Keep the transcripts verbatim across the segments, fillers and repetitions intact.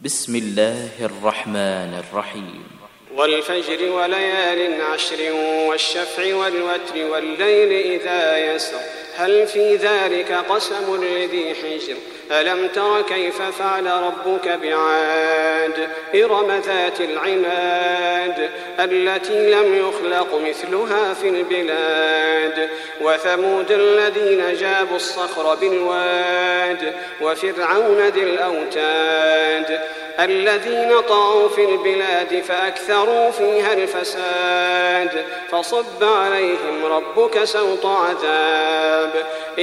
بسم الله الرحمن الرحيم. والفجر وليال عشر والشفع والوتر والليل إذا يسر هل في ذلك قسم لذي حجر ألم تر كيف فعل ربك بعاد إرم ذات العماد التي لم يخلق مثلها في البلاد وثمود الذين جابوا الصخر بالواد وفرعون ذي الأوتاد الذين طغوا في البلاد فأكثروا فيها الفساد فصب عليهم ربك سوط عذاب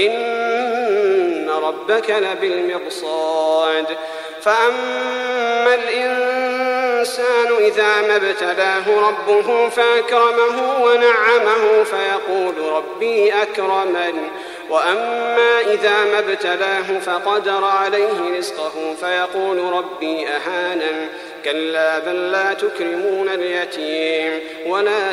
إن ربك لبالمرصاد فأما الإنسان إذا ما ابتلاه ربه فأكرمه ونعمه فيقول ربي أكرمن وأما إذا ما ابتلاه فقدر عليه رزقه فيقول ربي أهانن كلا بل لا تكرمون اليتيم ولا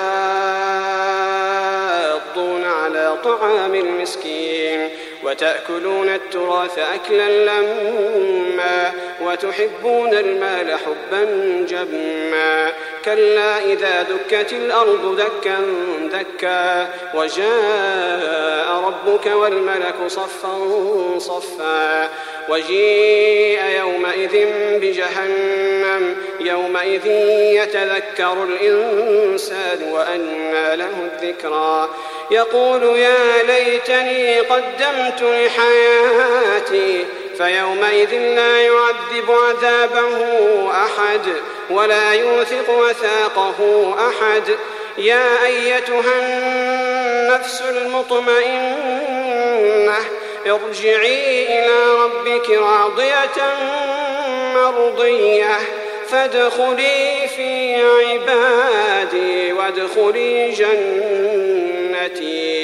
تحاضون على طعام المسكين وتأكلون التراث أكلا لما وتحبون المال حبا جما كلا إذا دكت الأرض دكا دكا وجاء ربك والملك صفا صفا وجيء يومئذ بجهنم يومئذ يتذكر الإنسان وأنى له الذكرى يقول يا ليتني قدمت لحياتي فيومئذ لا يعذب عذابه أحد ولا يوثق وثاقه أحد يا أيتها النفس المطمئنة ارجعي إلى ربك راضية مرضية فادخلي في عبادي وادخلي جنتي.